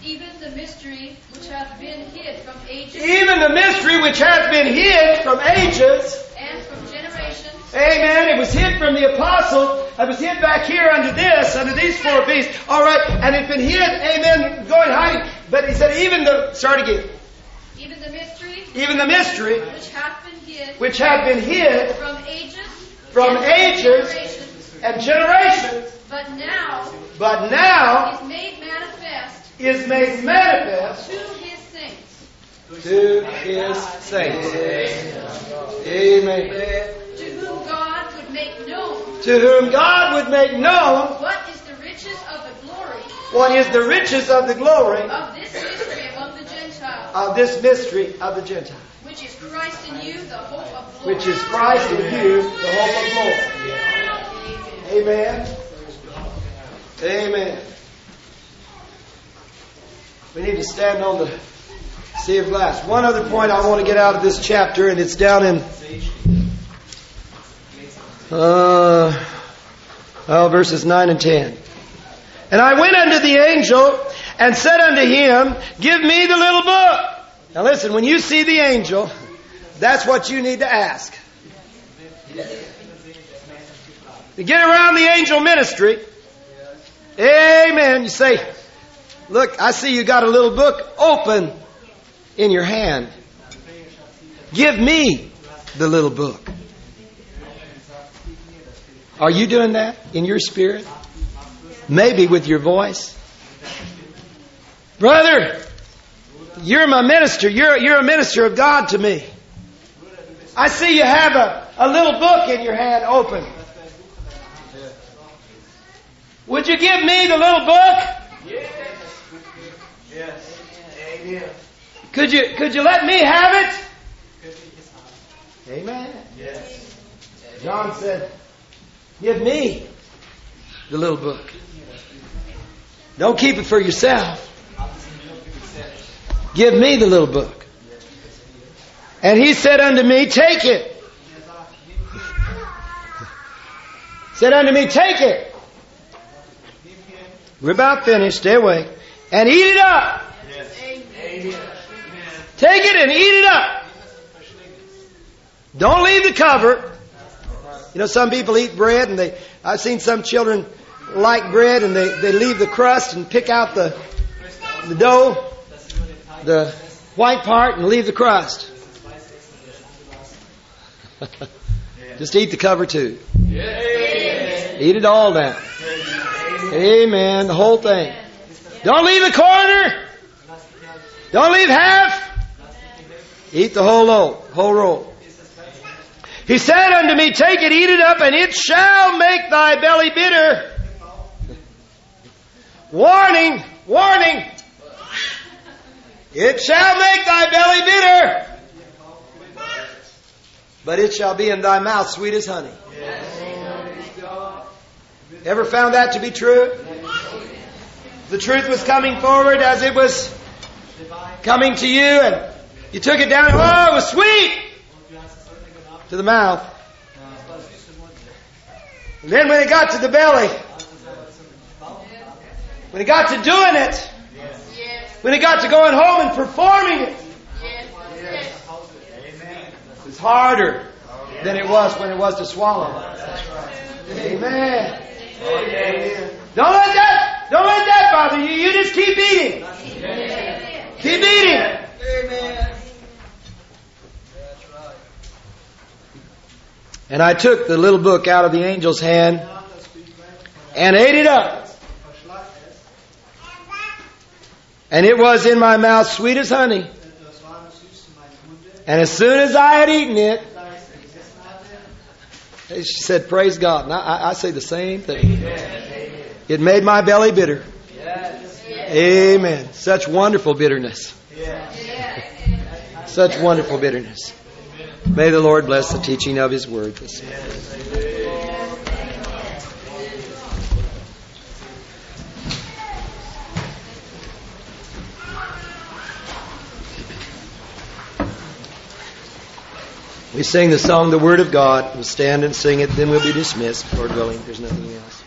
Even the mystery which hath been hid from ages. Even the mystery which hath been hid from ages. And from generations. Amen. It was hid from the apostles. It was hid back here under these four beasts. All right. And it's been hid. Amen. Going hiding. But he said start again. Even the mystery. Even the mystery. Which hath been hid. Which hath been hid. From ages. From ages. And generations. But now. Is made manifest. To his saints. To his saints. Amen. To whom God would make known. To whom God would make known. What is the riches of the glory. What is the riches of the glory. Of this mystery among the Gentiles. Of this mystery of the Gentiles. Which is Christ in you, the hope of glory. Which is Christ in you, the hope of glory. Amen. Amen. We need to stand on the sea of glass. One other point I want to get out of this chapter, and it's down in verses 9 and 10. And I went unto the angel and said unto him, Give me the little book. Now listen, when you see the angel, that's what you need to ask. To get around the angel ministry, amen, you say, Look, I see you got a little book open in your hand. Give me the little book. Are you doing that in your spirit? Maybe with your voice. Brother, you're my minister. You're a minister of God to me. I see you have a little book in your hand open. Would you give me the little book? Yes. Amen. Could you let me have it? Amen. Yes. John said, Give me the little book. Don't keep it for yourself. Give me the little book. And he said unto me, Take it. Said unto me, Take it. We're about finished. Stay awake. And eat it up. Yes. Take it and eat it up. Don't leave the cover. You know, some people eat bread, and I've seen some children like bread, and they leave the crust and pick out the dough, the white part, and leave the crust. Just eat the cover too. Eat it all down. Amen. The whole thing. Don't leave a corner. Don't leave half. Eat the whole roll. He said unto me, Take it, eat it up, and it shall make thy belly bitter. Warning, warning. It shall make thy belly bitter. But it shall be in thy mouth sweet as honey. Ever found that to be true? The truth was coming forward as it was coming to you, and you took it down, and it was sweet to the mouth. And then when it got to the belly, when it got to doing it, when it got to going home and performing it, it was harder than it was when it was to swallow. Amen. Don't let that bother you. You just keep eating. Keep eating. Amen. And I took the little book out of the angel's hand and ate it up. And it was in my mouth sweet as honey. And as soon as I had eaten it, she said, Praise God. And I say the same thing. It made my belly bitter. Amen. Such wonderful bitterness. Such wonderful bitterness. May the Lord bless the teaching of His Word this morning. We sing the song, The Word of God. We'll stand and sing it, then we'll be dismissed. Lord willing, there's nothing else.